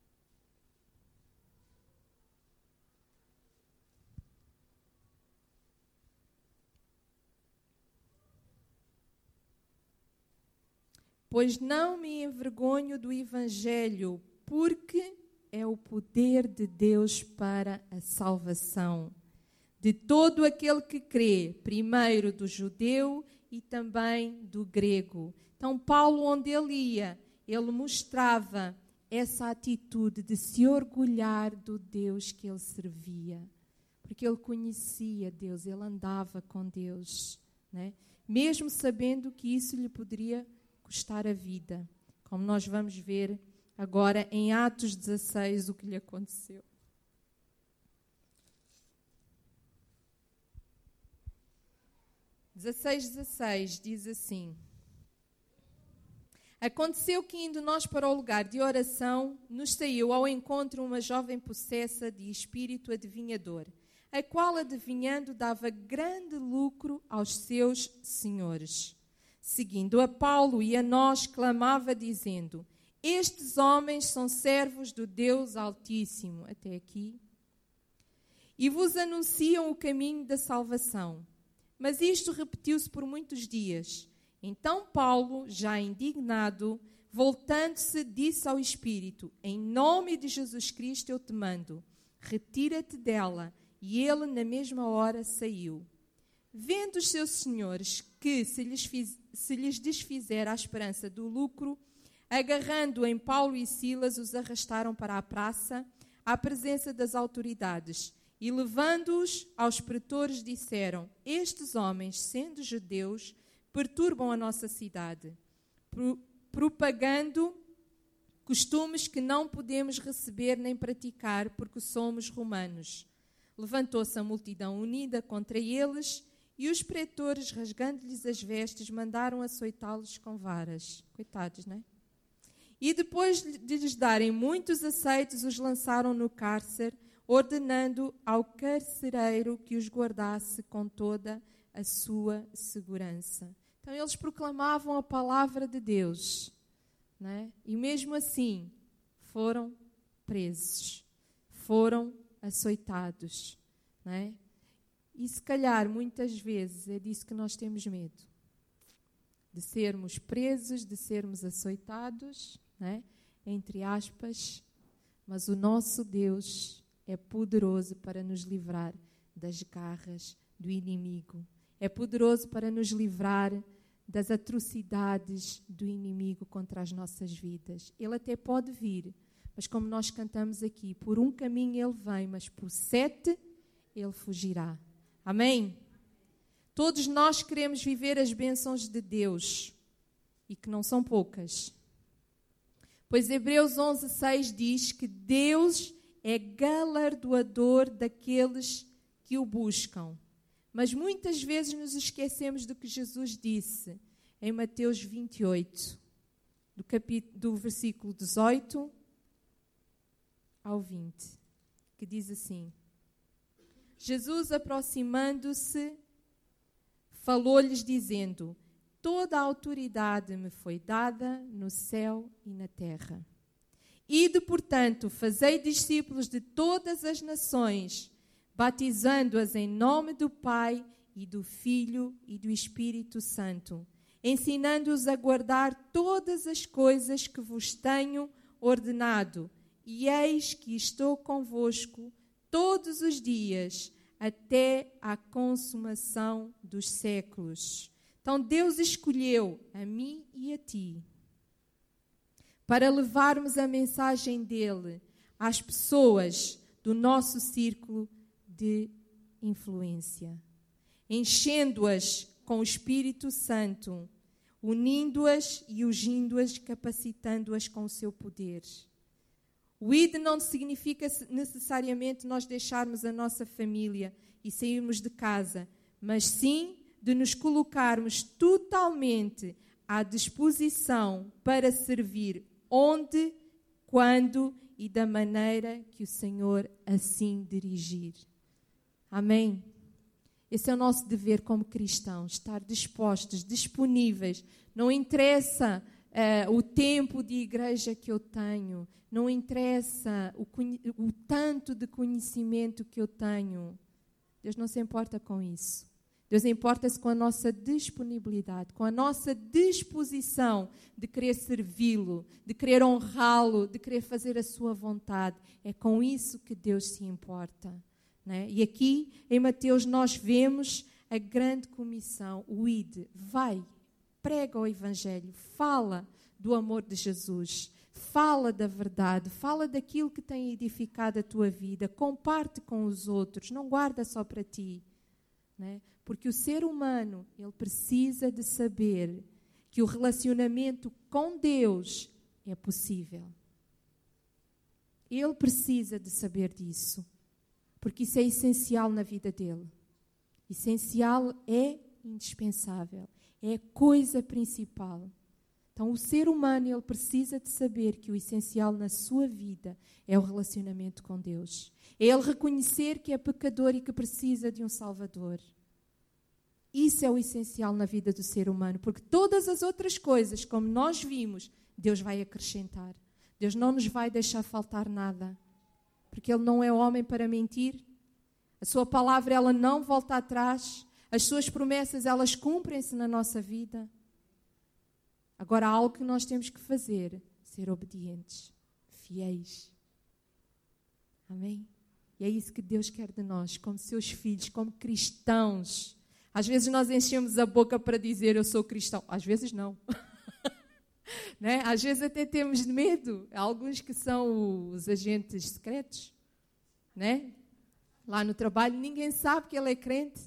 Pois não me envergonho do Evangelho, porque é o poder de Deus para a salvação de todo aquele que crê, primeiro do judeu e também do grego. Então, Paulo, onde ele ia, ele mostrava essa atitude de se orgulhar do Deus que ele servia, porque ele conhecia Deus, ele andava com Deus, né? Mesmo sabendo que isso lhe poderia custar a vida, como nós vamos ver agora em Atos dezasseis o que lhe aconteceu. dezasseis, dezasseis diz assim: aconteceu que, indo nós para o lugar de oração, nos saiu ao encontro uma jovem possessa de espírito adivinhador, a qual, adivinhando, dava grande lucro aos seus senhores. Seguindo a Paulo e a nós, clamava, dizendo: estes homens são servos do Deus Altíssimo, até aqui, e vos anunciam o caminho da salvação. Mas isto repetiu-se por muitos dias, Então Paulo, já indignado, voltando-se, disse ao Espírito: em nome de Jesus Cristo eu te mando, retira-te dela. E ele, na mesma hora, saiu. Vendo os seus senhores que se lhes, fiz, se lhes desfizera a esperança do lucro, agarrando em Paulo e Silas, os arrastaram para a praça, à presença das autoridades, e levando-os aos pretores, disseram: estes homens, sendo judeus, perturbam a nossa cidade, pro, propagando costumes que não podemos receber nem praticar, porque somos romanos. Levantou-se a multidão unida contra eles, e os pretores, rasgando-lhes as vestes, mandaram açoitá-los com varas. Coitados, não é? E depois de lhes darem muitos aceitos, os lançaram no cárcere, ordenando ao carcereiro que os guardasse com toda a sua segurança. Então eles proclamavam a palavra de Deus, não é? E mesmo assim foram presos, foram açoitados, não é? E se calhar muitas vezes é disso que nós temos medo, de sermos presos, de sermos açoitados, não é? Entre aspas, mas o nosso Deus é poderoso para nos livrar das garras do inimigo, é poderoso para nos livrar das atrocidades do inimigo contra as nossas vidas. Ele até pode vir, mas como nós cantamos aqui, por um caminho ele vem, mas por sete ele fugirá. Amém? Todos nós queremos viver as bênçãos de Deus, e que não são poucas. Pois Hebreus onze, seis diz que Deus é galardoador daqueles que o buscam. Mas muitas vezes nos esquecemos do que Jesus disse em Mateus vinte e oito, do, capítulo, do versículo dezoito ao vinte, que diz assim: Jesus, aproximando-se, falou-lhes dizendo: toda a autoridade me foi dada no céu e na terra. Ide, portanto, fazei discípulos de todas as nações, batizando-as em nome do Pai e do Filho e do Espírito Santo, ensinando-os a guardar todas as coisas que vos tenho ordenado. E eis que estou convosco todos os dias, até à consumação dos séculos. Então Deus escolheu a mim e a ti para levarmos a mensagem dele às pessoas do nosso círculo de influência, enchendo-as com o Espírito Santo, unindo-as e ungindo-as, capacitando-as com o seu poder. O I D não significa necessariamente nós deixarmos a nossa família e sairmos de casa, mas sim de nos colocarmos totalmente à disposição para servir onde, quando e da maneira que o Senhor assim dirigir. Amém? Esse é o nosso dever como cristãos, estar dispostos, disponíveis. Não interessa uh, o tempo de igreja que eu tenho, não interessa o, o tanto de conhecimento que eu tenho. Deus não se importa com isso. Deus importa-se com a nossa disponibilidade, com a nossa disposição de querer servi-lo, de querer honrá-lo, de querer fazer a sua vontade. É com isso que Deus se importa. Né? E aqui em Mateus nós vemos a grande comissão, o I D. Vai, prega o Evangelho, fala do amor de Jesus, fala da verdade, fala daquilo que tem edificado a tua vida, comparte com os outros, não guarda só para ti. Né? Porque o ser humano, ele precisa de saber que o relacionamento com Deus é possível. Ele precisa de saber disso, porque isso é essencial na vida dele. Essencial é indispensável, é a coisa principal. Então, o ser humano, ele precisa de saber que o essencial na sua vida é o relacionamento com Deus. É ele reconhecer que é pecador e que precisa de um Salvador. Isso é o essencial na vida do ser humano, porque todas as outras coisas, como nós vimos, Deus vai acrescentar. Deus não nos vai deixar faltar nada, porque Ele não é homem para mentir. A sua palavra, ela não volta atrás. As suas promessas, elas cumprem-se na nossa vida. Agora há algo que nós temos que fazer, ser obedientes, fiéis. Amém? E é isso que Deus quer de nós, como seus filhos, como cristãos. Às vezes nós enchemos a boca para dizer eu sou cristão. Às vezes não. Né? Às vezes até temos medo. Há alguns que são os agentes secretos. Né? Lá no trabalho ninguém sabe que ele é crente.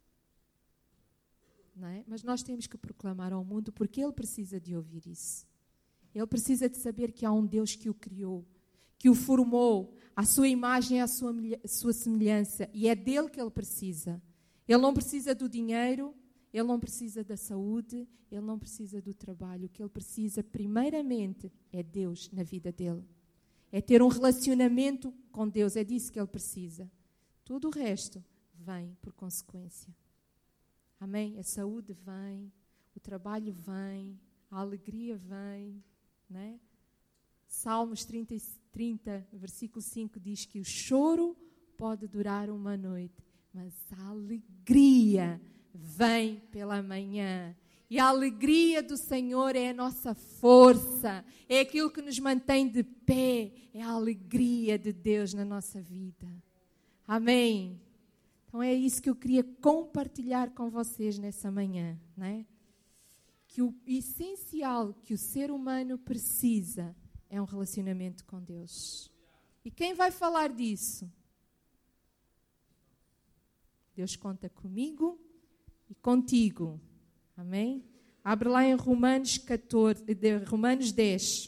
Não é? Mas nós temos que proclamar ao mundo porque ele precisa de ouvir isso. Ele precisa de saber que há um Deus que o criou, que o formou, à sua imagem e à sua, à sua semelhança. E é dele que ele precisa. Ele não precisa do dinheiro, ele não precisa da saúde, ele não precisa do trabalho. O que ele precisa, primeiramente, é Deus na vida dele. É ter um relacionamento com Deus, é disso que ele precisa. Tudo o resto vem por consequência. Amém? A saúde vem, o trabalho vem, a alegria vem, não é? Salmos trinta, trinta, versículo cinco diz que o choro pode durar uma noite, mas a alegria vem pela manhã. E a alegria do Senhor é a nossa força, é aquilo que nos mantém de pé, é a alegria de Deus na nossa vida. Amém? Então é isso que eu queria compartilhar com vocês nessa manhã, não é? Que o essencial que o ser humano precisa é um relacionamento com Deus. E quem vai falar disso? Deus conta comigo e contigo. Amém? Abre lá em Romanos catorze, Romanos dez.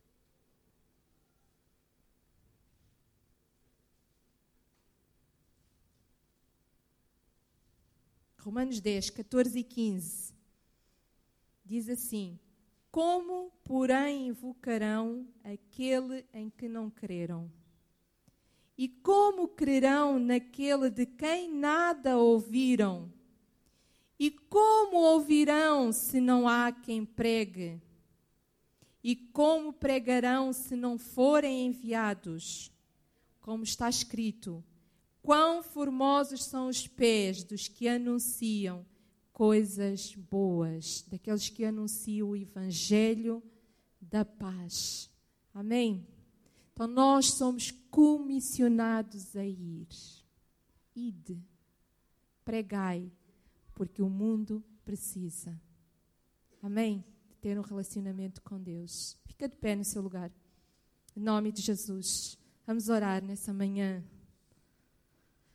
Romanos dez, catorze e quinze. Diz assim: como, porém, invocarão aquele em que não creram? E como crerão naquele de quem nada ouviram? E como ouvirão se não há quem pregue? E como pregarão se não forem enviados? Como está escrito: quão formosos são os pés dos que anunciam coisas boas, daqueles que anunciam o evangelho da paz. Amém? Então nós somos comissionados a ir. Ide, pregai, porque o mundo precisa. Amém? De ter um relacionamento com Deus. Fica de pé no seu lugar. Em nome de Jesus. Vamos orar nessa manhã.